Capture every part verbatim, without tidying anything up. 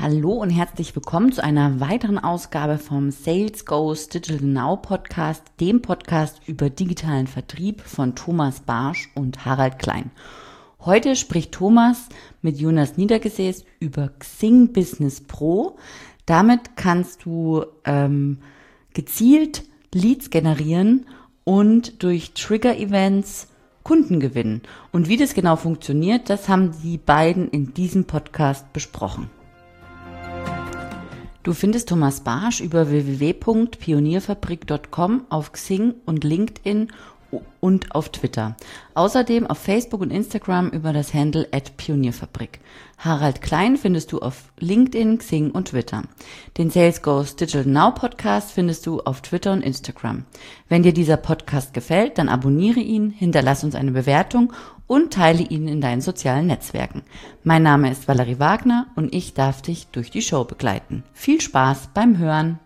Hallo und herzlich willkommen zu einer weiteren Ausgabe vom Sales Goes Digital Now Podcast, dem Podcast über digitalen Vertrieb von Thomas Barsch und Harald Klein. Heute spricht Thomas mit Jonas Niedergesäß über Xing Business Pro. Damit kannst du ähm, gezielt Leads generieren und durch Trigger-Events Kunden gewinnen. Und wie das genau funktioniert, das haben die beiden in diesem Podcast besprochen. Du findest Thomas Barsch über w w w punkt pionierfabrik punkt com auf Xing und LinkedIn und auf Twitter. Außerdem auf Facebook und Instagram über das Handle at pionierfabrik. Harald Klein findest du auf LinkedIn, Xing und Twitter. Den Sales Goes Digital Now Podcast findest du auf Twitter und Instagram. Wenn dir dieser Podcast gefällt, dann abonniere ihn, hinterlass uns eine Bewertung und teile ihn in deinen sozialen Netzwerken. Mein Name ist Valerie Wagner und ich darf dich durch die Show begleiten. Viel Spaß beim Hören!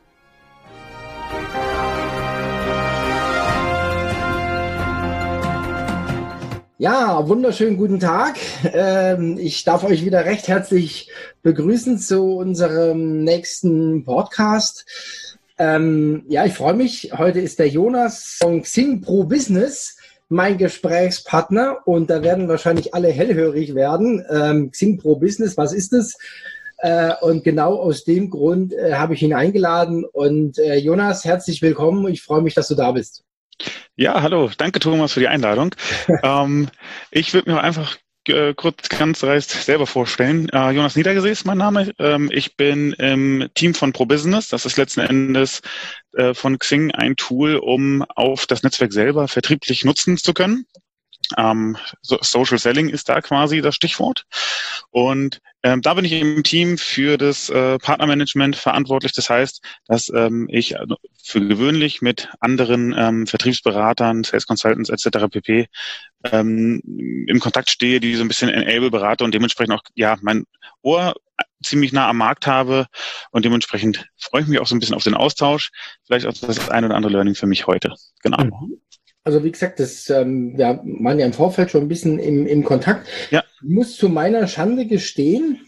Ja, wunderschönen guten Tag. Ähm, ich darf euch wieder recht herzlich begrüßen zu unserem nächsten Podcast. Ähm, ja, ich freue mich. Heute ist der Jonas von Xing Pro Business mein Gesprächspartner und da werden wahrscheinlich alle hellhörig werden. Ähm, Xing Pro Business, was ist es? Äh, und genau aus dem Grund äh, habe ich ihn eingeladen. Und äh, Jonas, herzlich willkommen. Ich freue mich, dass du da bist. Ja, hallo. Danke, Thomas, für die Einladung. ähm, ich würde mir einfach äh, kurz ganz dreist selber vorstellen. Äh, Jonas Niedergesäß ist mein Name. Ähm, ich bin im Team von Pro Business. Das ist letzten Endes äh, von Xing ein Tool, um auf das Netzwerk selber vertrieblich nutzen zu können. Ähm, so Social Selling ist da quasi das Stichwort. Und ähm, da bin ich im Team für das äh, Partnermanagement verantwortlich. Das heißt, dass ähm, ich für gewöhnlich mit anderen ähm, Vertriebsberatern, Sales Consultants et cetera pp. Ähm, im Kontakt stehe, die so ein bisschen Enable berate und dementsprechend auch ja mein Ohr ziemlich nah am Markt habe. Und dementsprechend freue ich mich auch so ein bisschen auf den Austausch. Vielleicht auch das ein oder andere Learning für mich heute. Genau. Mhm. Also wie gesagt, das, ähm, wir waren ja im Vorfeld schon ein bisschen im, im Kontakt. Ja. Ich muss zu meiner Schande gestehen,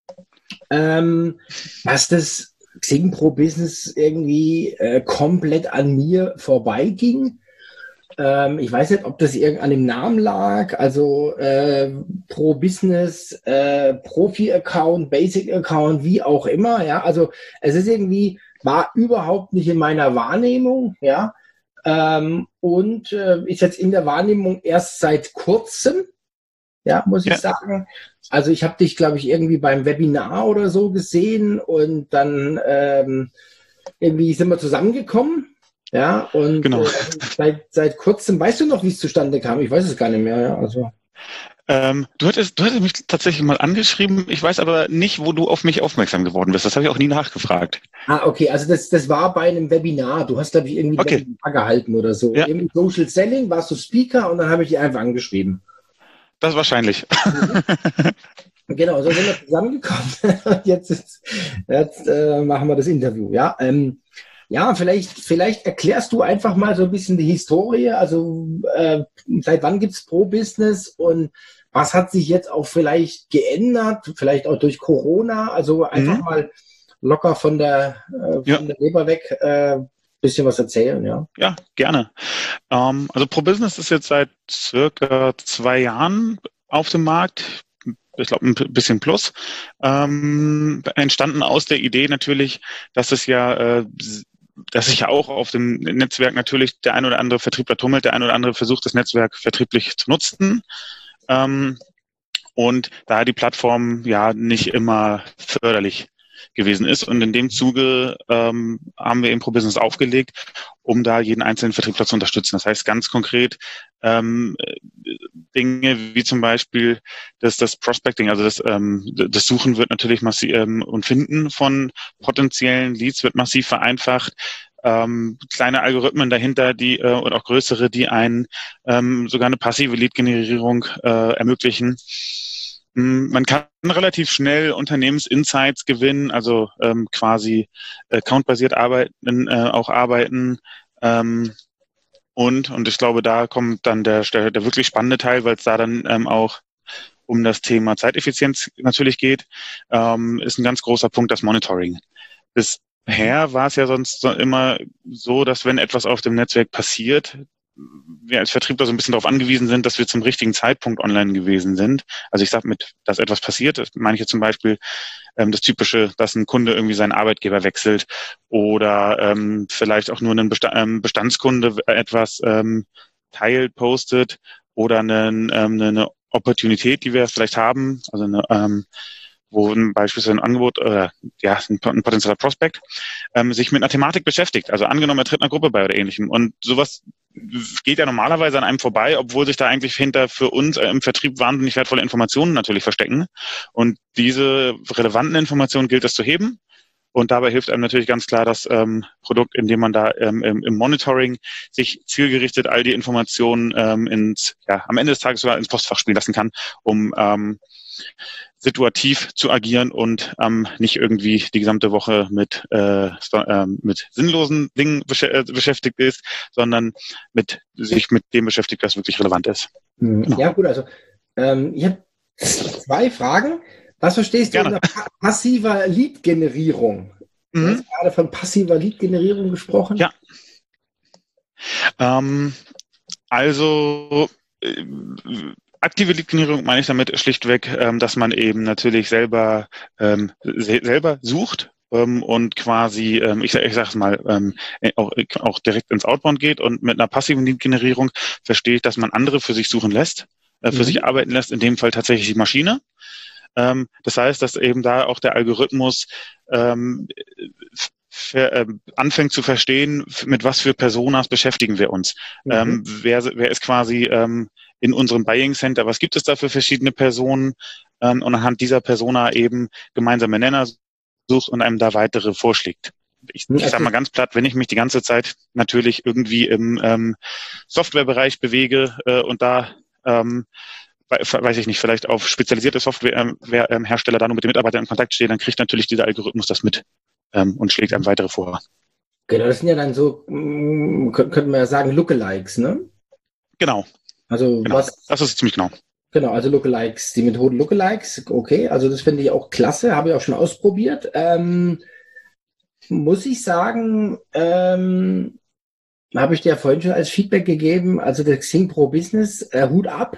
ähm, dass das Xing Pro Business irgendwie äh, komplett an mir vorbeiging. Ähm, ich weiß nicht, ob das irgend an dem Namen lag, also äh, Pro Business, äh, Profi-Account, Basic-Account, wie auch immer. Ja, also es ist irgendwie, war überhaupt nicht in meiner Wahrnehmung, ja. Ähm, und äh, ist jetzt in der Wahrnehmung erst seit kurzem, ja, muss ich ja. sagen. Also ich habe dich, glaube ich, irgendwie beim Webinar oder so gesehen und dann ähm, irgendwie sind wir zusammengekommen, ja, und genau. äh, seit, seit kurzem, weißt du noch, wie es zustande kam? Ich weiß es gar nicht mehr, ja, also. Ähm, du hattest, du hattest mich tatsächlich mal angeschrieben. Ich weiß aber nicht, wo du auf mich aufmerksam geworden bist. Das habe ich auch nie nachgefragt. Ah, okay. Also das, das war bei einem Webinar. Du hast, glaube ich, irgendwie okay. ein Webinar gehalten oder so. Ja. Irgendwie Social Selling, warst du Speaker und dann habe ich dich einfach angeschrieben. Das wahrscheinlich. Genau, so sind wir zusammengekommen. Und jetzt, ist, jetzt äh, machen wir das Interview. Ja, ähm, ja, vielleicht, vielleicht erklärst du einfach mal so ein bisschen die Historie. Also äh, seit wann gibt es Pro Business und was hat sich jetzt auch vielleicht geändert? Vielleicht auch durch Corona. Also einfach mhm. mal locker von der, äh, von ja. der Leber weg äh, bisschen was erzählen. Ja, ja gerne. Ähm, also Pro Business ist jetzt seit circa zwei Jahren auf dem Markt. Ich glaube, ein bisschen plus. Ähm, entstanden aus der Idee natürlich, dass es ja äh, dass sich ja auch auf dem Netzwerk natürlich der ein oder andere Vertriebler tummelt, der ein oder andere versucht, das Netzwerk vertrieblich zu nutzen. Ähm, und da die Plattform ja nicht immer förderlich gewesen ist. Und in dem Zuge ähm, haben wir eben Pro Business aufgelegt, um da jeden einzelnen Vertriebler zu unterstützen. Das heißt ganz konkret ähm, Dinge wie zum Beispiel das, das Prospecting, also das, ähm, das Suchen wird natürlich massiv ähm, und Finden von potenziellen Leads wird massiv vereinfacht. Ähm, kleine Algorithmen dahinter, die äh, und auch größere, die einen ähm, sogar eine passive Lead-Generierung äh, ermöglichen. Man kann relativ schnell Unternehmensinsights gewinnen, also ähm, quasi accountbasiert arbeiten, äh, auch arbeiten. Ähm, und und ich glaube, da kommt dann der, der, der wirklich spannende Teil, weil es da dann ähm, auch um das Thema Zeiteffizienz natürlich geht, ähm, ist ein ganz großer Punkt das Monitoring. Bisher war es ja sonst immer so, dass wenn etwas auf dem Netzwerk passiert, wir als Vertriebler so ein bisschen darauf angewiesen sind, dass wir zum richtigen Zeitpunkt online gewesen sind. Also ich sage mit, dass etwas passiert, das meine ich jetzt zum Beispiel ähm, das Typische, dass ein Kunde irgendwie seinen Arbeitgeber wechselt oder ähm, vielleicht auch nur ein Bestand, ähm, Bestandskunde etwas ähm, teilt, postet oder eine, ähm, eine Opportunität, die wir vielleicht haben, also eine, ähm, wo ein beispielsweise ein Angebot oder äh, ja ein, ein potenzieller Prospect ähm, sich mit einer Thematik beschäftigt. Also angenommen, er tritt einer Gruppe bei oder ähnlichem. Und sowas geht ja normalerweise an einem vorbei, obwohl sich da eigentlich hinter für uns äh, im Vertrieb wahnsinnig wertvolle Informationen natürlich verstecken. Und diese relevanten Informationen gilt es zu heben. Und dabei hilft einem natürlich ganz klar das ähm, Produkt, indem man da ähm, im, im Monitoring sich zielgerichtet all die Informationen ähm, ins, ja, am Ende des Tages sogar ins Postfach spielen lassen kann, um ähm, situativ zu agieren und ähm, nicht irgendwie die gesamte Woche mit, äh, äh, mit sinnlosen Dingen besch äh, beschäftigt ist, sondern mit sich mit dem beschäftigt, was wirklich relevant ist. Genau. Ja gut, also ähm, ich habe zwei Fragen. Was verstehst du Gerne. unter pa passiver Lead-Generierung? Mhm. Du hast gerade von passiver Lead-Generierung gesprochen. Ja. Ähm, also äh, aktive Lead-Generierung meine ich damit schlichtweg, ähm, dass man eben natürlich selber ähm, se selber sucht ähm, und quasi, ähm, ich, ich sage es mal, ähm, auch, auch direkt ins Outbound geht, und mit einer passiven Lead-Generierung verstehe ich, dass man andere für sich suchen lässt, äh, für mhm. sich arbeiten lässt, in dem Fall tatsächlich die Maschine. Ähm, das heißt, dass eben da auch der Algorithmus ähm, Ver, äh, anfängt zu verstehen, mit was für Personas beschäftigen wir uns. Mhm. Ähm, wer, wer ist quasi ähm, in unserem Buying Center, was gibt es da für verschiedene Personen, ähm, und anhand dieser Persona eben gemeinsame Nenner sucht und einem da weitere vorschlägt. Ich, ich sage mal ganz platt, wenn ich mich die ganze Zeit natürlich irgendwie im ähm, Softwarebereich bewege äh, und da ähm, weiß ich nicht, vielleicht auf spezialisierte Softwarehersteller da nur mit den Mitarbeitern in Kontakt stehe, dann kriegt natürlich dieser Algorithmus das mit ähm, und schlägt einem weitere vor. Genau, das sind ja dann so, könnte man ja sagen, Lookalikes, ne? Genau. Also genau. was? Das ist ziemlich genau. Genau, also Lookalikes, die Methode Lookalikes, okay, also das finde ich auch klasse, habe ich auch schon ausprobiert. Ähm, muss ich sagen, ähm, habe ich dir ja vorhin schon als Feedback gegeben, also der Xing Pro Business, äh, Hut ab.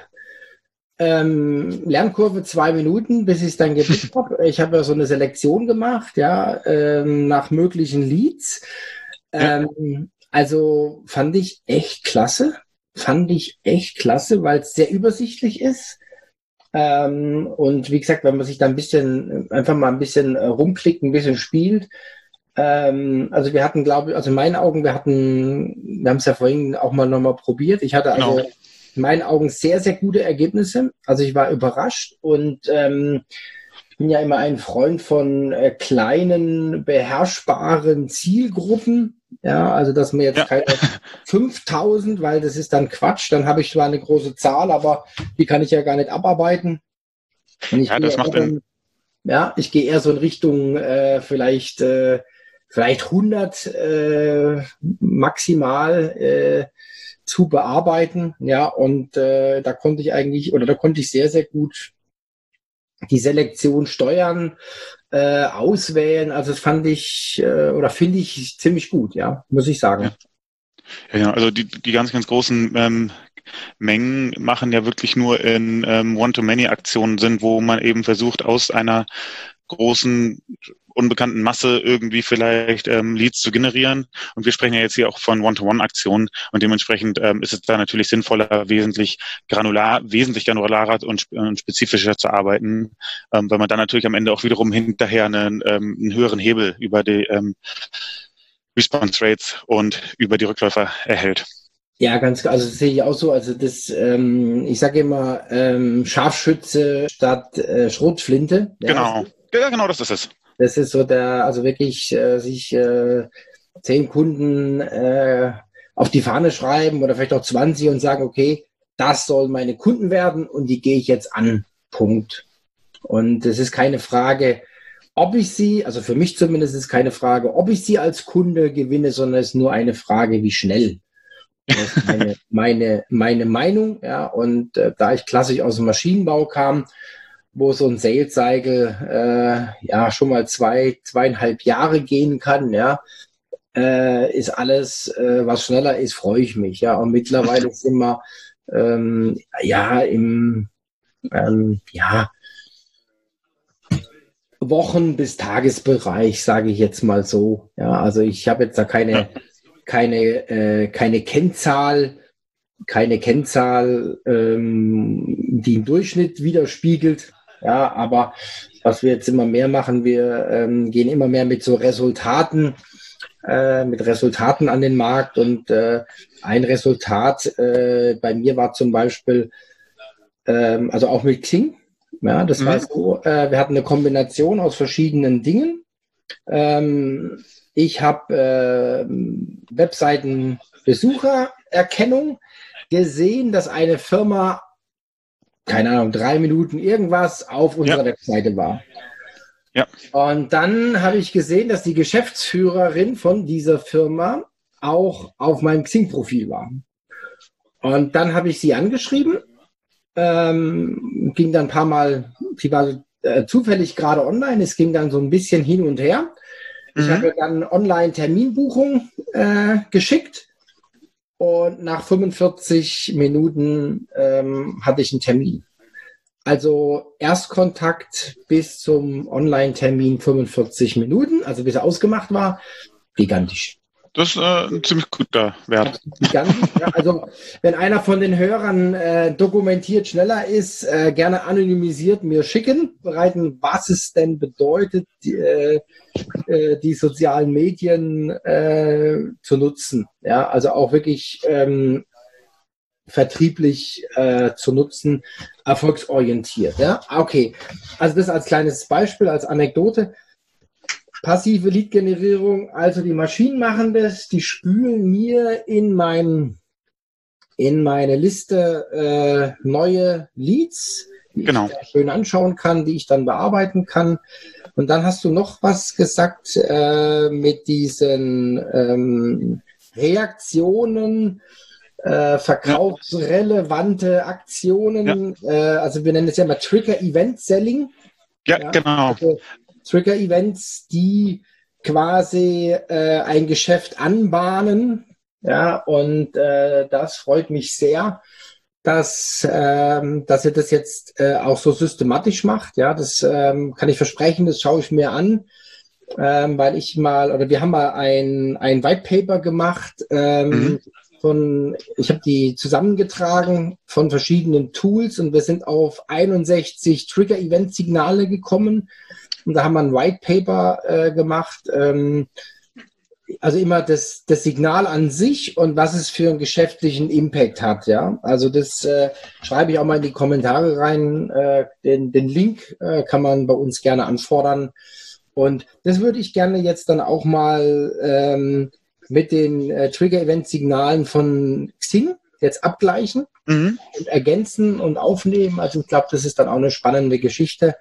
Ähm, Lernkurve zwei Minuten, bis ich es dann geblickt habe. Ich habe ja so eine Selektion gemacht, ja, ähm, nach möglichen Leads. Ähm, ja. Also fand ich echt klasse. Fand ich echt klasse, weil es sehr übersichtlich ist. Ähm, und wie gesagt, wenn man sich da ein bisschen, einfach mal ein bisschen äh, rumklickt, ein bisschen spielt. Ähm, also wir hatten, glaube ich, also in meinen Augen, wir hatten, wir haben es ja vorhin auch mal nochmal probiert. Ich hatte also genau. in meinen Augen sehr, sehr gute Ergebnisse. Also ich war überrascht und ähm, ich bin ja immer ein Freund von äh, kleinen, beherrschbaren Zielgruppen. Ja, also dass man jetzt ja. keine fünftausend, weil das ist dann Quatsch. Dann habe ich zwar eine große Zahl, aber die kann ich ja gar nicht abarbeiten. Und ich ja, das macht in, ja, ich gehe eher so in Richtung äh, vielleicht, äh, vielleicht hundert äh, maximal äh, zu bearbeiten. Ja, und äh, da konnte ich eigentlich, oder da konnte ich sehr, sehr gut die Selektion steuern, äh, auswählen. Also das fand ich äh, oder finde ich ziemlich gut, ja, muss ich sagen. Ja, ja, also die, die ganz, ganz großen ähm, Mengen machen ja wirklich nur in ähm, One-to-Many-Aktionen Sinn, wo man eben versucht, aus einer großen unbekannten Masse irgendwie vielleicht ähm, Leads zu generieren. Und wir sprechen ja jetzt hier auch von One-to-One-Aktionen und dementsprechend ähm, ist es da natürlich sinnvoller, wesentlich granular, wesentlich granularer und, und spezifischer zu arbeiten, ähm, weil man dann natürlich am Ende auch wiederum hinterher einen, ähm, einen höheren Hebel über die ähm, Response Rates und über die Rückläufer erhält. Ja, ganz klar. Also das sehe ich auch so. Also das, ähm, ich sage immer, ähm, Scharfschütze statt äh, Schrotflinte. Ja, genau, ja, genau, das ist es. Das ist so der, also wirklich äh, sich äh, zehn Kunden äh, auf die Fahne schreiben oder vielleicht auch zwanzig und sagen, okay, das sollen meine Kunden werden und die gehe ich jetzt an. Punkt. Und es ist keine Frage, ob ich sie, also für mich zumindest ist es keine Frage, ob ich sie als Kunde gewinne, sondern es ist nur eine Frage, wie schnell. Das ist meine, meine, meine Meinung, ja. Und äh, da ich klassisch aus dem Maschinenbau kam, wo so ein Sales Cycle äh, ja schon mal zwei, zweieinhalb Jahre gehen kann, ja, äh, ist alles, äh, was schneller ist, freue ich mich, ja. Und mittlerweile sind wir ähm, ja im ähm, ja Wochen- bis Tagesbereich, sage ich jetzt mal so. Ja, also ich habe jetzt da keine, keine, äh, keine Kennzahl, keine Kennzahl, ähm, die im Durchschnitt widerspiegelt. Ja, aber was wir jetzt immer mehr machen, wir ähm, gehen immer mehr mit so Resultaten, äh, mit Resultaten an den Markt. Und äh, ein Resultat äh, bei mir war zum Beispiel, ähm, also auch mit Xing. Ja, das mhm. war so, äh, wir hatten eine Kombination aus verschiedenen Dingen. Ähm, ich habe äh, Webseitenbesuchererkennung gesehen, dass eine Firma, keine Ahnung, drei Minuten irgendwas auf unserer ja. Webseite war. Ja. Und dann habe ich gesehen, dass die Geschäftsführerin von dieser Firma auch auf meinem Xing-Profil war. Und dann habe ich sie angeschrieben. Ähm, ging dann ein paar Mal, sie war äh, zufällig gerade online, es ging dann so ein bisschen hin und her. Ich mhm. habe dann Online-Terminbuchung äh, geschickt und nach fünfundvierzig Minuten ähm, hatte ich einen Termin. Also Erstkontakt bis zum Online-Termin fünfundvierzig Minuten, also bis er ausgemacht war, gigantisch. Das ist äh, ein ziemlich guter Wert. Ja, also wenn einer von den Hörern äh, dokumentiert schneller ist, äh, gerne anonymisiert mir schicken, bereiten, was es denn bedeutet, die, äh, die sozialen Medien äh, zu nutzen. Ja, also auch wirklich ähm, vertrieblich äh, zu nutzen, erfolgsorientiert. Ja, okay. Also das als kleines Beispiel, als Anekdote. Passive Lead-Generierung, also die Maschinen machen das, die spülen mir in mein, in meine Liste äh, neue Leads, die genau. ich schön anschauen kann, die ich dann bearbeiten kann. Und dann hast du noch was gesagt äh, mit diesen ähm, Reaktionen, äh, verkaufsrelevante Aktionen, ja. äh, also wir nennen es ja mal Trigger-Event-Selling. Ja, ja, genau. Also, Trigger-Events, die quasi äh, ein Geschäft anbahnen. Ja, und äh, das freut mich sehr, dass, ähm, dass ihr das jetzt äh, auch so systematisch macht. Ja, das ähm, kann ich versprechen, das schaue ich mir an, ähm, weil ich mal, oder wir haben mal ein, ein White Paper gemacht, ähm, mhm. von, ich habe die zusammengetragen von verschiedenen Tools und wir sind auf einundsechzig Trigger-Event-Signale gekommen. Und da haben wir ein White Paper äh, gemacht, ähm, also immer das, das Signal an sich und was es für einen geschäftlichen Impact hat. Ja, also das äh, schreibe ich auch mal in die Kommentare rein. Äh, den, den Link äh, kann man bei uns gerne anfordern. Und das würde ich gerne jetzt dann auch mal ähm, mit den äh, Trigger-Event-Signalen von Xing jetzt abgleichen mhm. und ergänzen und aufnehmen. Also ich glaube, das ist dann auch eine spannende Geschichte.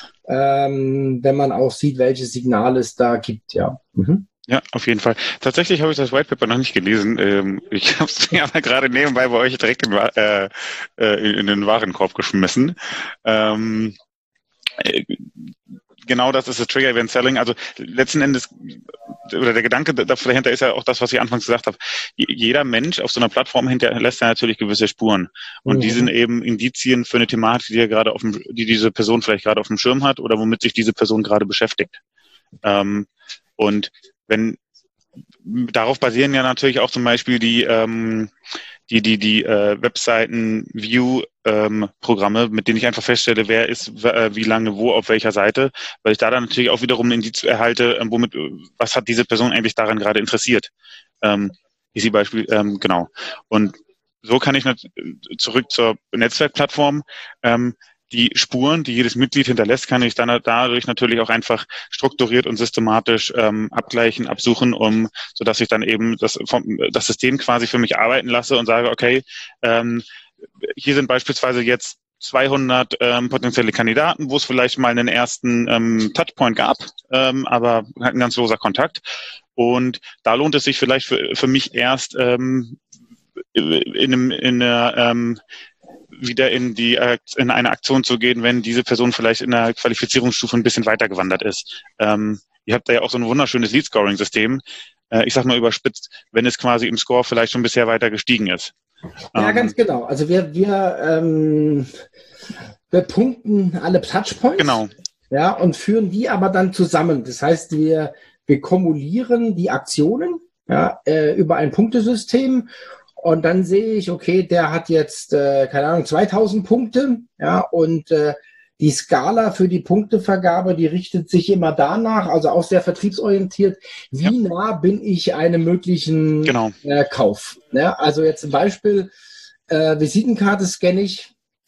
Ähm, wenn man auch sieht, welche Signale es da gibt, ja. Mhm. Ja, auf jeden Fall. Tatsächlich habe ich das White Paper noch nicht gelesen. Ähm, ich habe es mir aber gerade nebenbei bei euch direkt in, äh, in, in den Warenkorb geschmissen. Ähm, äh, genau das ist das Trigger Event Selling. Also letzten Endes, oder der Gedanke dahinter ist ja auch das, was ich anfangs gesagt habe. Jeder Mensch auf so einer Plattform hinterlässt ja natürlich gewisse Spuren. Und mhm. die sind eben Indizien für eine Thematik, die ja gerade auf dem, die diese Person vielleicht gerade auf dem Schirm hat oder womit sich diese Person gerade beschäftigt. Ähm, und wenn, darauf basieren ja natürlich auch zum Beispiel die, ähm, die, die, die äh, Webseiten-View-Programme, ähm, mit denen ich einfach feststelle, wer ist äh, wie lange wo auf welcher Seite, weil ich da dann natürlich auch wiederum ein Indiz erhalte, äh, womit, was hat diese Person eigentlich daran gerade interessiert. Ähm, ist sie Beispiel, ähm, genau. Und so kann ich nat- zurück zur Netzwerkplattform, ähm, die Spuren, die jedes Mitglied hinterlässt, kann ich dann dadurch natürlich auch einfach strukturiert und systematisch ähm, abgleichen, absuchen, um, sodass ich dann eben das, vom, das System quasi für mich arbeiten lasse und sage, okay, ähm, hier sind beispielsweise jetzt zweihundert ähm, potenzielle Kandidaten, wo es vielleicht mal einen ersten ähm, Touchpoint gab, ähm, aber ein ganz loser Kontakt. Und da lohnt es sich vielleicht für, für mich erst, ähm, in, einem, in einer ähm, wieder in die in eine Aktion zu gehen, wenn diese Person vielleicht in der Qualifizierungsstufe ein bisschen weiter gewandert ist. Ähm, ihr habt da ja auch so ein wunderschönes Lead-Scoring-System. Äh, ich sag mal überspitzt, wenn es quasi im Score vielleicht schon bisher weiter gestiegen ist. Ja, ähm, ganz genau. Also wir, wir, ähm, wir punkten alle Touchpoints. Genau. Ja, und führen die aber dann zusammen. Das heißt, wir, wir kumulieren die Aktionen ja, äh, über ein Punktesystem. Und dann sehe ich, okay, der hat jetzt, äh, keine Ahnung, zweitausend Punkte, ja, und äh, die Skala für die Punktevergabe, die richtet sich immer danach, also auch sehr vertriebsorientiert, wie ja. nah bin ich einem möglichen genau. äh, Kauf. Ja, also jetzt zum Beispiel, äh, Visitenkarte scanne ich,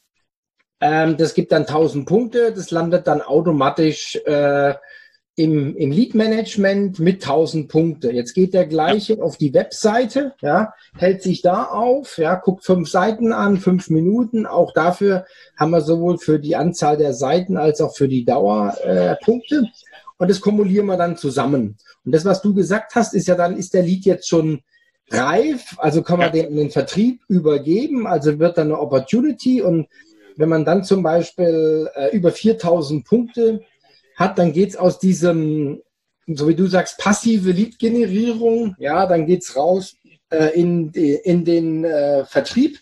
ähm, das gibt dann tausend Punkte, das landet dann automatisch äh, im, im Lead-Management mit tausend Punkte. Jetzt geht der gleiche ja. auf die Webseite, ja, hält sich da auf, ja, guckt fünf Seiten an, fünf Minuten. Auch dafür haben wir sowohl für die Anzahl der Seiten als auch für die Dauer äh, Punkte. Und das kumulieren wir dann zusammen. Und das, was du gesagt hast, ist ja dann, ist der Lead jetzt schon reif, also kann man ja. den in den Vertrieb übergeben, also wird dann eine Opportunity. Und wenn man dann zum Beispiel äh, über viertausend Punkte hat, dann geht's aus diesem, so wie du sagst, passive Lead-Generierung, ja, dann geht's raus äh, in, die, in den äh, Vertrieb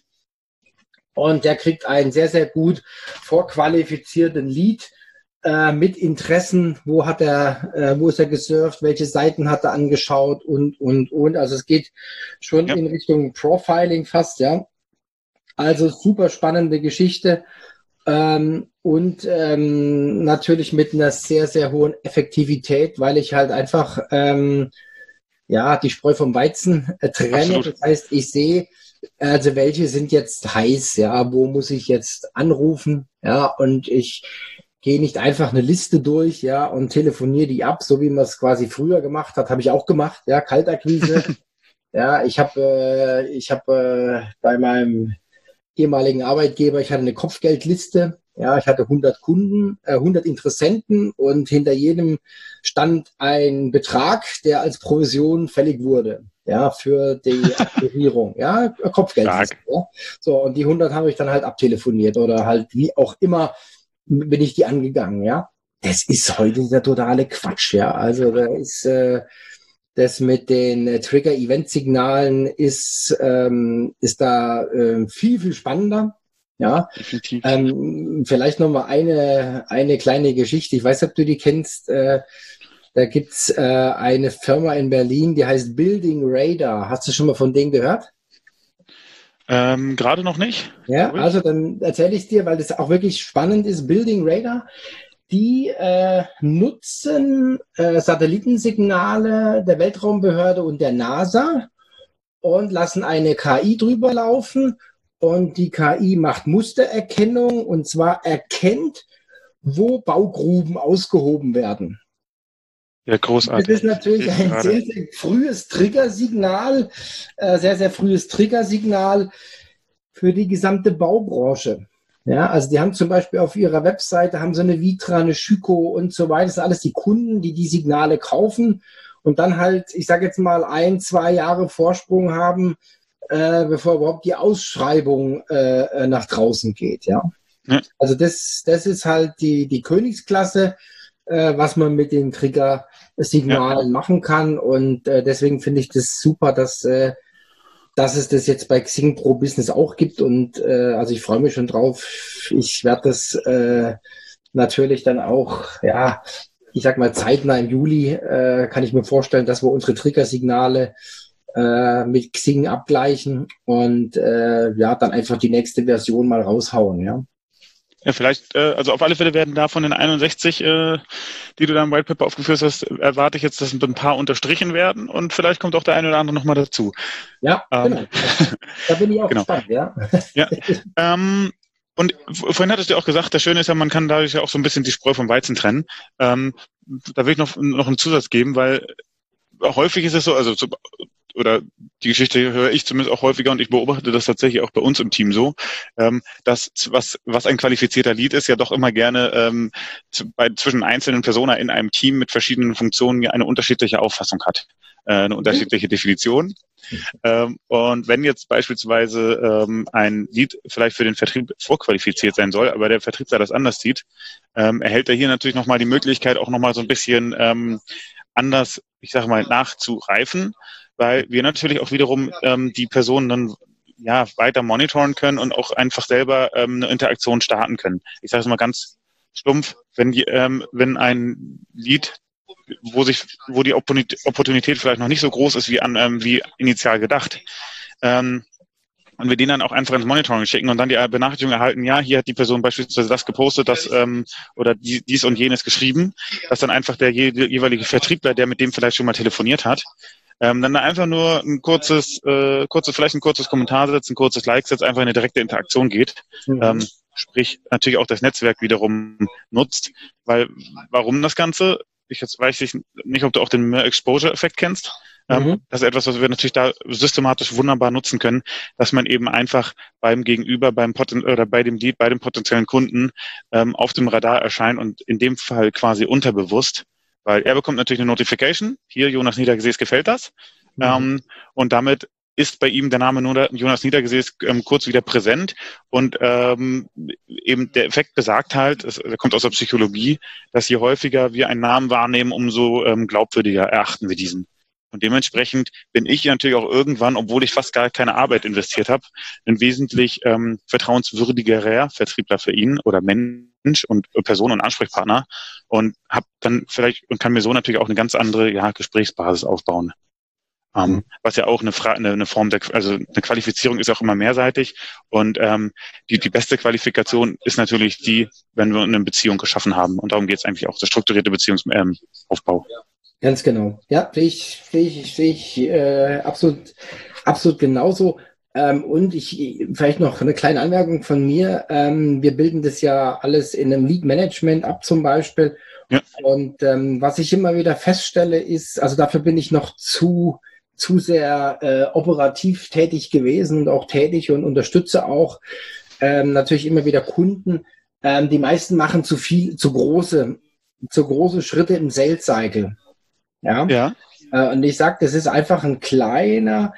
und der kriegt einen sehr, sehr gut vorqualifizierten Lead äh, mit Interessen, wo hat er, äh, wo ist er gesurft, welche Seiten hat er angeschaut und, und, und. Also es geht schon ja. in Richtung Profiling fast, ja. Also super spannende Geschichte. Ähm, und ähm, natürlich mit einer sehr, sehr hohen Effektivität, weil ich halt einfach ähm, ja die Spreu vom Weizen äh, trenne. Absolut. Das heißt, ich sehe, also welche sind jetzt heiß, ja, wo muss ich jetzt anrufen, ja, und ich gehe nicht einfach eine Liste durch, ja, und telefoniere die ab, so wie man es quasi früher gemacht hat, habe ich auch gemacht, ja, Kaltakquise. ja, ich habe äh, ich habe äh, bei meinem ehemaligen Arbeitgeber, ich hatte eine Kopfgeldliste, ja, ich hatte hundert Kunden, äh, hundert Interessenten und hinter jedem stand ein Betrag, der als Provision fällig wurde, ja, für die Aktivierung, ja, Kopfgeldliste, ja. So, und die hundert habe ich dann halt abtelefoniert oder halt wie auch immer bin ich die angegangen, ja. Das ist heute der totale Quatsch, ja, also da ist, äh, das mit den äh, Trigger-Event-Signalen ist, ähm, ist da äh, viel, viel spannender. Ja, definitiv. Ähm, vielleicht noch mal eine, eine kleine Geschichte. Ich weiß nicht, ob du die kennst. Äh, da gibt's äh, eine Firma in Berlin, die heißt Building Radar. Hast du schon mal von denen gehört? Ähm, gerade noch nicht. Ja, also dann erzähle ich dir, weil das auch wirklich spannend ist. Building Radar. Die äh, nutzen äh, Satellitensignale der Weltraumbehörde und der NASA und lassen eine K I drüber laufen. Und die K I macht Mustererkennung und zwar erkennt, wo Baugruben ausgehoben werden. Ja, großartig. Das ist natürlich ein sehr, sehr frühes Triggersignal, äh, sehr, sehr frühes Triggersignal für die gesamte Baubranche. Ja, also die haben zum Beispiel auf ihrer Webseite, haben so eine Vitra, eine Schüco und so weiter. Das sind alles die Kunden, die die Signale kaufen und dann halt, ich sage jetzt mal, ein, zwei Jahre Vorsprung haben, äh, bevor überhaupt die Ausschreibung äh, nach draußen geht. Ja, ja. Also das, das ist halt die, die Königsklasse, äh, was man mit den Trigger-Signalen ja. machen kann. Und äh, deswegen finde ich das super, dass äh, dass es das jetzt bei Xing Pro Business auch gibt und äh, also ich freue mich schon drauf. Ich werde das äh, natürlich dann auch, ja, ich sag mal zeitnah im Juli äh, kann ich mir vorstellen, dass wir unsere Triggersignale äh, mit Xing abgleichen und äh, ja, dann einfach die nächste Version mal raushauen, ja. Ja, vielleicht, äh, also auf alle Fälle werden da von den einundsechzig, äh, die du da im White Paper aufgeführt hast, erwarte ich jetzt, dass ein paar unterstrichen werden und vielleicht kommt auch der eine oder andere nochmal dazu. Ja, ähm, genau. Da bin ich auch genau. gespannt, ja. ja. Ähm, und vorhin hattest du auch gesagt, das Schöne ist ja, man kann dadurch ja auch so ein bisschen die Spreu vom Weizen trennen. Ähm, da will ich noch, noch einen Zusatz geben, weil häufig ist es so, also so, oder die Geschichte höre ich zumindest auch häufiger und ich beobachte das tatsächlich auch bei uns im Team so, ähm, dass was, was ein qualifizierter Lead ist, ja doch immer gerne ähm, zu, bei, zwischen einzelnen Personen in einem Team mit verschiedenen Funktionen ja eine unterschiedliche Auffassung hat, äh, eine unterschiedliche Definition. Ähm, und wenn jetzt beispielsweise ähm, ein Lead vielleicht für den Vertrieb vorqualifiziert sein soll, aber der Vertriebler das anders sieht, ähm, erhält er hier natürlich nochmal die Möglichkeit, auch nochmal so ein bisschen ähm, anders, ich sage mal, nachzureifen, weil wir natürlich auch wiederum ähm, die Personen dann ja weiter monitoren können und auch einfach selber ähm, eine Interaktion starten können. Ich sage es mal ganz stumpf, wenn die, ähm, wenn ein Lead, wo sich, wo die Opportunität vielleicht noch nicht so groß ist wie an ähm, wie initial gedacht, ähm, und wir den dann auch einfach ins Monitoring schicken und dann die Benachrichtigung erhalten, ja, hier hat die Person beispielsweise das gepostet, das ähm, oder die, dies und jenes geschrieben, dass dann einfach der je, jeweilige Vertriebler, der mit dem vielleicht schon mal telefoniert hat, ähm, dann einfach nur ein kurzes, äh, kurzes, vielleicht ein kurzes Kommentar setzt, ein kurzes Like setzt, einfach in eine direkte Interaktion geht. Mhm. Ähm, sprich, natürlich auch das Netzwerk wiederum nutzt, weil, warum das Ganze? Ich jetzt weiß ich nicht, ob du auch den Exposure-Effekt kennst. Mhm. Das ist etwas, was wir natürlich da systematisch wunderbar nutzen können, dass man eben einfach beim Gegenüber, beim Poten oder bei dem Lead, bei dem potenziellen Kunden ähm, auf dem Radar erscheint und in dem Fall quasi unterbewusst, weil er bekommt natürlich eine Notification. Hier, Jonas Niedergesäß, gefällt das. Mhm. Ähm, und damit ist bei ihm der Name nur Jonas Niedergesäß ähm, kurz wieder präsent und ähm, eben der Effekt besagt halt, es, er kommt aus der Psychologie, dass je häufiger wir einen Namen wahrnehmen, umso ähm, glaubwürdiger erachten wir diesen. Und dementsprechend bin ich natürlich auch irgendwann, obwohl ich fast gar keine Arbeit investiert habe, ein wesentlich ähm, vertrauenswürdigerer Vertriebler für ihn oder Mensch und Person und Ansprechpartner und habe dann vielleicht und kann mir so natürlich auch eine ganz andere ja, Gesprächsbasis aufbauen. Ähm, mhm. Was ja auch eine, Fra- eine, eine Form der, also eine Qualifizierung ist auch immer mehrseitig und ähm, die, die beste Qualifikation ist natürlich die, wenn wir eine Beziehung geschaffen haben und darum geht es eigentlich auch, der strukturierte Beziehungsaufbau. Ähm, Ganz genau. Ja, sehe ich, sehe ich, sehe ich äh, absolut, absolut genauso. Ähm, und ich vielleicht noch eine kleine Anmerkung von mir. Ähm, wir bilden das ja alles in einem Lead Management ab zum Beispiel. Ja. Und ähm, was ich immer wieder feststelle ist, also dafür bin ich noch zu zu sehr äh, operativ tätig gewesen und auch tätig und unterstütze auch ähm, natürlich immer wieder Kunden. Ähm, die meisten machen zu viel, zu große, zu große Schritte im Sales Cycle. Ja. ja. Äh, und ich sage, das ist einfach ein kleiner,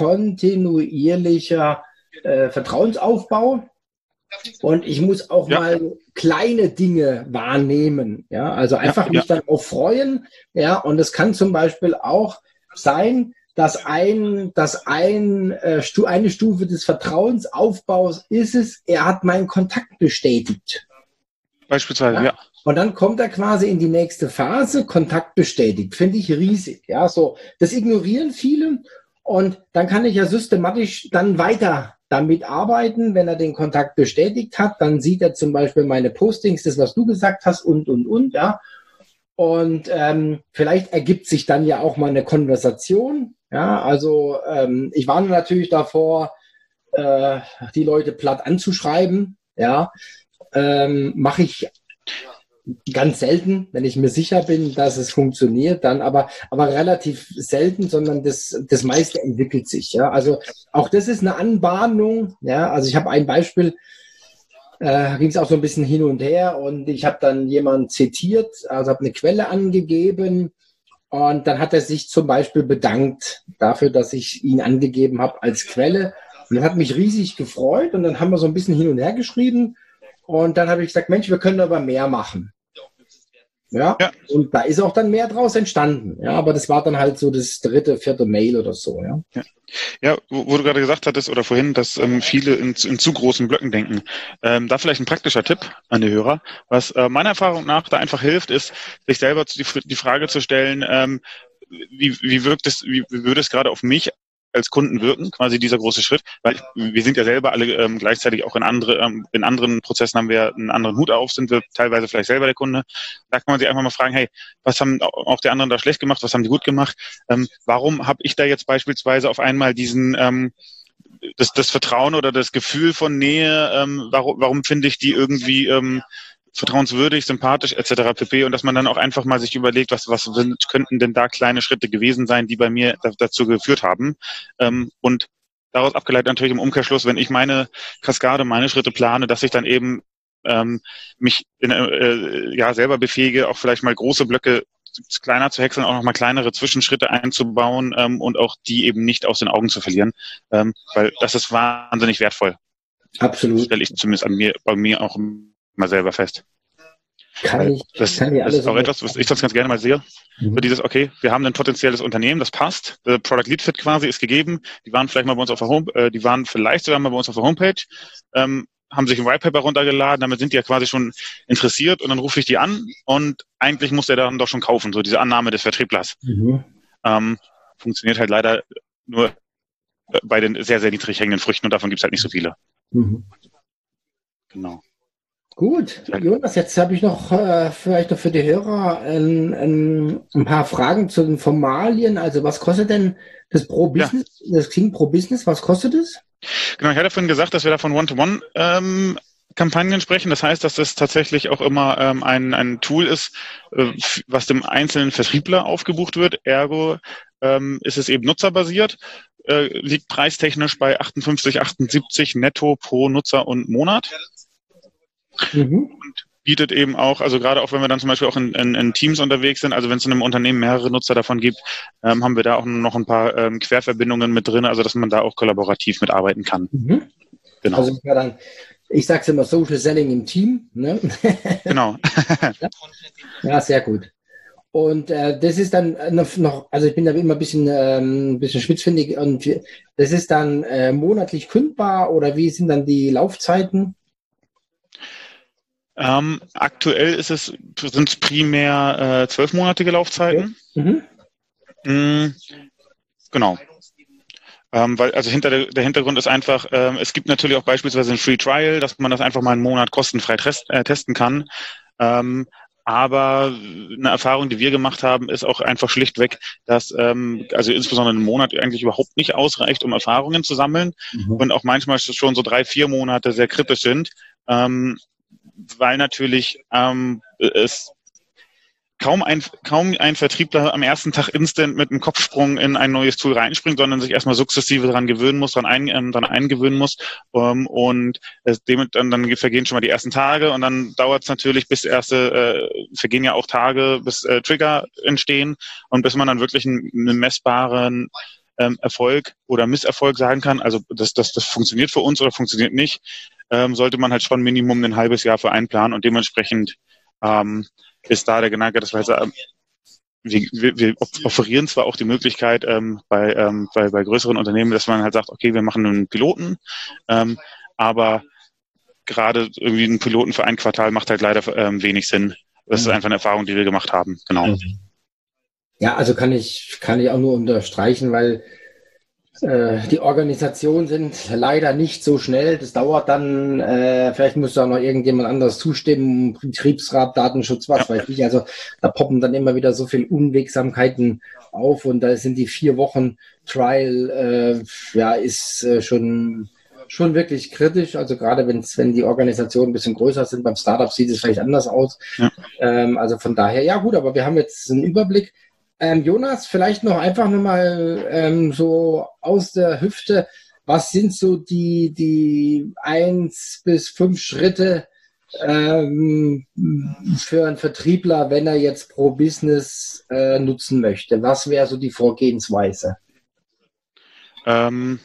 kontinuierlicher äh, Vertrauensaufbau. Und ich muss auch ja. mal kleine Dinge wahrnehmen. Ja, also einfach ja, mich ja. dann auch freuen. Ja, und es kann zum Beispiel auch sein, dass ein, dass ein, äh, eine Stufe des Vertrauensaufbaus ist es, er hat meinen Kontakt bestätigt. Beispielsweise, ja. ja. Und dann kommt er quasi in die nächste Phase, Kontakt bestätigt. Finde ich riesig. Ja, so. Das ignorieren viele. Und dann kann ich ja systematisch dann weiter damit arbeiten. Wenn er den Kontakt bestätigt hat, dann sieht er zum Beispiel meine Postings, das, was du gesagt hast, und, und, und, ja. Und ähm, vielleicht ergibt sich dann ja auch mal eine Konversation. Ja, also ähm, ich warne natürlich davor, äh, die Leute platt anzuschreiben. Ja, ähm, mache ich ganz selten, wenn ich mir sicher bin, dass es funktioniert, dann aber aber relativ selten, sondern das das meiste entwickelt sich. Ja, also auch das ist eine Anbahnung. Ja, also ich habe ein Beispiel. Äh, ging es auch so ein bisschen hin und her und ich habe dann jemanden zitiert, also habe eine Quelle angegeben und dann hat er sich zum Beispiel bedankt dafür, dass ich ihn angegeben habe als Quelle und das hat mich riesig gefreut und dann haben wir so ein bisschen hin und her geschrieben und dann habe ich gesagt, Mensch, wir können aber mehr machen. Ja? ja, und da ist auch dann mehr draus entstanden. Ja, aber das war dann halt so das dritte, vierte Mail oder so. Ja, ja. ja wo, wo du gerade gesagt hattest oder vorhin, dass ähm, viele in, in zu großen Blöcken denken. Ähm, da vielleicht ein praktischer Tipp an die Hörer. Was äh, meiner Erfahrung nach da einfach hilft, ist, sich selber die, die Frage zu stellen, ähm, wie, wie wirkt es, wie, wie würde es gerade auf mich als Kunden wirken, quasi dieser große Schritt, weil wir sind ja selber alle ähm, gleichzeitig auch in andere, ähm, in anderen Prozessen haben wir einen anderen Hut auf, sind wir teilweise vielleicht selber der Kunde. Da kann man sich einfach mal fragen, hey, was haben auch die anderen da schlecht gemacht, was haben die gut gemacht? Ähm, warum habe ich da jetzt beispielsweise auf einmal diesen ähm, das, das Vertrauen oder das Gefühl von Nähe, ähm, warum, warum finde ich die irgendwie ähm, vertrauenswürdig, sympathisch et cetera pp. Und dass man dann auch einfach mal sich überlegt, was, was könnten denn da kleine Schritte gewesen sein, die bei mir da, dazu geführt haben. Ähm, und daraus abgeleitet natürlich im Umkehrschluss, wenn ich meine Kaskade, meine Schritte plane, dass ich dann eben ähm, mich in, äh, ja selber befähige, auch vielleicht mal große Blöcke kleiner zu häckseln, auch nochmal kleinere Zwischenschritte einzubauen ähm, und auch die eben nicht aus den Augen zu verlieren, ähm, weil das ist wahnsinnig wertvoll. Absolut. Das stelle ich zumindest an mir, bei mir auch mal selber fest. Kann ich, das kann ich das alles ist auch etwas, was ich sonst ganz gerne mal sehe. Mhm. So dieses, okay, wir haben ein potenzielles Unternehmen, das passt, der Product Lead Fit quasi ist gegeben, die waren vielleicht mal bei uns auf der Home, äh, die waren vielleicht sogar mal bei uns auf der Homepage, ähm, haben sich ein White Paper runtergeladen, damit sind die ja quasi schon interessiert und dann rufe ich die an und eigentlich muss der dann doch schon kaufen, so diese Annahme des Vertrieblers. Mhm. Ähm, funktioniert halt leider nur bei den sehr, sehr niedrig hängenden Früchten und davon gibt es halt nicht so viele. Mhm. Genau. Gut, Jonas, jetzt habe ich noch äh, vielleicht noch für die Hörer ein, ein, ein paar Fragen zu den Formalien. Also was kostet denn das Pro Business, ja. das Xing Pro Business, was kostet es? Genau, ich hatte vorhin gesagt, dass wir da von One-to-One-Kampagnen ähm, sprechen. Das heißt, dass das tatsächlich auch immer ähm, ein, ein Tool ist, äh, was dem einzelnen Vertriebler aufgebucht wird. Ergo ähm, ist es eben nutzerbasiert, äh, liegt preistechnisch bei achtundfünfzig, achtundsiebzig netto pro Nutzer und Monat. Mhm. Und bietet eben auch, also gerade auch wenn wir dann zum Beispiel auch in, in, in Teams unterwegs sind, also wenn es in einem Unternehmen mehrere Nutzer davon gibt, ähm, haben wir da auch noch ein paar ähm, Querverbindungen mit drin, also dass man da auch kollaborativ mitarbeiten kann. Mhm. Genau. Also ja, dann, ich sage es immer, Social Selling im Team. Ne? Genau. Ja, sehr gut. Und äh, das ist dann noch, also ich bin da immer ein bisschen, ähm, ein bisschen spitzfindig, und das ist dann äh, monatlich kündbar oder wie sind dann die Laufzeiten? Ähm, aktuell ist es, sind es primär äh, zwölfmonatige Laufzeiten. Okay. Mhm. Mhm. Genau. Ähm, weil, also hinter der, der Hintergrund ist einfach, ähm, es gibt natürlich auch beispielsweise ein Free Trial, dass man das einfach mal einen Monat kostenfrei test, äh, testen kann. Ähm, aber eine Erfahrung, die wir gemacht haben, ist auch einfach schlichtweg, dass ähm, also insbesondere ein Monat eigentlich überhaupt nicht ausreicht, um Erfahrungen zu sammeln. Mhm. Und auch manchmal schon so drei, vier Monate sehr kritisch sind. Ähm, weil natürlich ähm, es kaum ein, kaum ein Vertriebler am ersten Tag instant mit einem Kopfsprung in ein neues Tool reinspringt, sondern sich erstmal sukzessive daran gewöhnen muss, daran, ein, ähm, daran eingewöhnen muss. Ähm, und es, dem, dann, dann vergehen schon mal die ersten Tage und dann dauert es natürlich, bis erste, äh, vergehen ja auch Tage, bis äh, Trigger entstehen und bis man dann wirklich einen, einen messbaren ähm, Erfolg oder Misserfolg sagen kann, also das, das, das funktioniert für uns oder funktioniert nicht, ähm, sollte man halt schon Minimum ein halbes Jahr für einplanen und dementsprechend ähm, ist da der Gedanke, dass wir halt sagen, wir, wir, wir offerieren zwar auch die Möglichkeit ähm, bei, ähm, bei, bei größeren Unternehmen, dass man halt sagt, okay, wir machen einen Piloten, ähm, aber gerade irgendwie einen Piloten für ein Quartal macht halt leider ähm, wenig Sinn. Das ist einfach eine Erfahrung, die wir gemacht haben. Genau. Ja, also kann ich, kann ich auch nur unterstreichen, weil äh, die Organisationen sind leider nicht so schnell. Das dauert dann, äh, vielleicht muss da noch irgendjemand anderes zustimmen, Betriebsrat, Datenschutz, was ja. weiß ich. Also da poppen dann immer wieder so viel Unwegsamkeiten auf und da sind die vier Wochen Trial, äh, ja, ist äh, schon schon wirklich kritisch. Also gerade wenn's, wenn die Organisationen ein bisschen größer sind, beim Startup sieht es vielleicht anders aus. Ja. Ähm, also von daher, ja gut, aber wir haben jetzt einen Überblick. Ähm, Jonas, vielleicht noch einfach nochmal ähm, so aus der Hüfte, was sind so die, die eins bis fünf Schritte ähm, für einen Vertriebler, wenn er jetzt Pro Business äh, nutzen möchte? Was wäre so die Vorgehensweise? Ähm,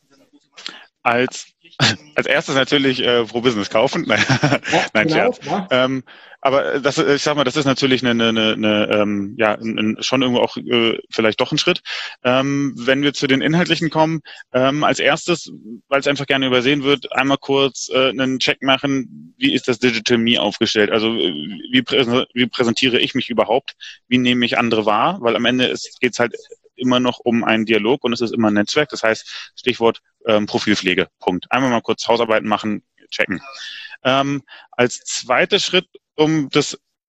als Als erstes natürlich äh, Pro Business kaufen. Nein, ja, Nein genau, Scherz. Ja. Ähm, aber das, ich sag mal, das ist natürlich eine, eine, eine ähm, ja, ein, ein, schon irgendwo auch äh, vielleicht doch ein Schritt. Ähm, wenn wir zu den Inhaltlichen kommen, ähm, als erstes, weil es einfach gerne übersehen wird, einmal kurz äh, einen Check machen, wie ist das Digital Me aufgestellt? Also wie, prä- wie präsentiere ich mich überhaupt? Wie nehme ich andere wahr? Weil am Ende geht es halt immer noch um einen Dialog und es ist immer ein Netzwerk. Das heißt, Stichwort ähm, Profilpflege. Punkt. Einmal mal kurz Hausarbeiten machen, checken. Ähm, als zweiter Schritt, um das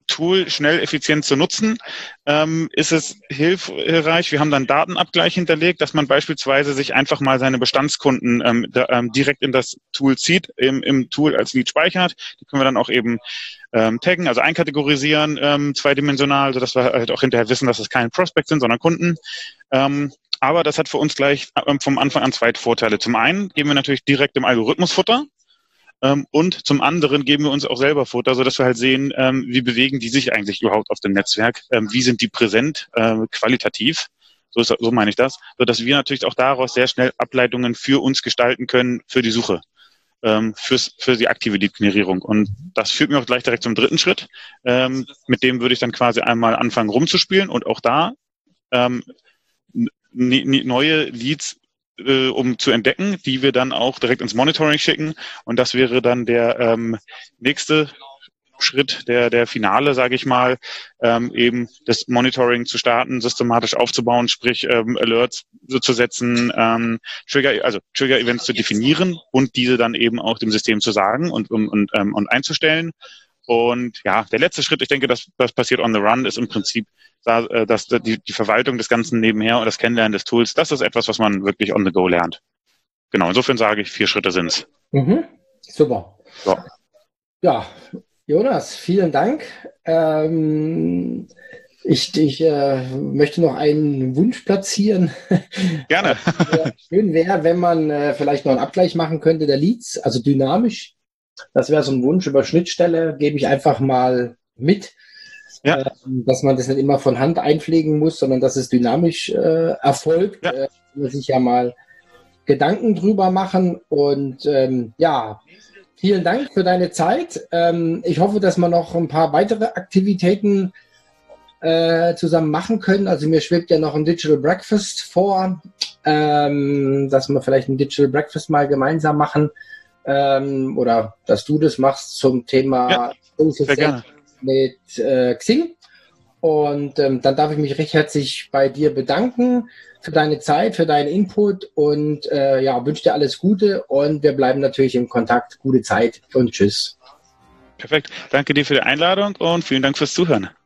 Tool schnell, effizient zu nutzen, ähm, ist es hilfreich. Wir haben dann Datenabgleich hinterlegt, dass man beispielsweise sich einfach mal seine Bestandskunden ähm, da, ähm, direkt in das Tool zieht, im, im Tool als Lead speichert. Die können wir dann auch eben ähm, taggen, also einkategorisieren, ähm, zweidimensional, sodass wir halt auch hinterher wissen, dass es keine Prospects sind, sondern Kunden. Ähm, aber das hat für uns gleich ähm, vom Anfang an zwei Vorteile. Zum einen geben wir natürlich direkt im Algorithmus Futter. Ähm, und zum anderen geben wir uns auch selber Futter, sodass wir halt sehen, ähm, wie bewegen die sich eigentlich überhaupt auf dem Netzwerk, ähm, wie sind die präsent, äh, qualitativ, so, ist, so meine ich das, sodass wir natürlich auch daraus sehr schnell Ableitungen für uns gestalten können für die Suche, ähm, fürs, für die aktive Lead-Generierung. Und das führt mich auch gleich direkt zum dritten Schritt, ähm, mit dem würde ich dann quasi einmal anfangen rumzuspielen und auch da ähm, n- n- neue Leads Äh, um zu entdecken, die wir dann auch direkt ins Monitoring schicken. Und das wäre dann der ähm, nächste Schritt, der der Finale, sage ich mal, ähm, eben das Monitoring zu starten, systematisch aufzubauen, sprich ähm, Alerts so zu setzen, ähm, Trigger, also Trigger-Events zu definieren und diese dann eben auch dem System zu sagen und und und, ähm, und einzustellen. Und ja, der letzte Schritt, ich denke, das, das passiert on the run, ist im Prinzip da, äh, dass die, die Verwaltung des Ganzen nebenher und das Kennenlernen des Tools, das ist etwas, was man wirklich on the go lernt. Genau, insofern sage ich, vier Schritte sind's. Mhm. Super. So. Ja, Jonas, vielen Dank. Ähm, ich ich äh, möchte noch einen Wunsch platzieren. Gerne. Äh, schön wäre, wenn man äh, vielleicht noch einen Abgleich machen könnte der Leads, also dynamisch. Das wäre so ein Wunsch über Schnittstelle, gebe ich einfach mal mit, Ja. äh, dass man das nicht immer von Hand einpflegen muss, sondern dass es dynamisch äh, erfolgt. Ja. Äh, muss sich ja mal Gedanken drüber machen. Und ähm, ja, vielen Dank für deine Zeit. Ähm, ich hoffe, dass wir noch ein paar weitere Aktivitäten äh, zusammen machen können. Also mir schwebt ja noch ein Digital Breakfast vor, ähm, dass wir vielleicht ein Digital Breakfast mal gemeinsam machen. Ähm, oder dass du das machst zum Thema Ja, sehr gerne. mit äh, Xing. Und ähm, dann darf ich mich recht herzlich bei dir bedanken für deine Zeit, für deinen Input und äh, ja, wünsche dir alles Gute und wir bleiben natürlich im Kontakt. Gute Zeit und tschüss. Perfekt. Danke dir für die Einladung und vielen Dank fürs Zuhören.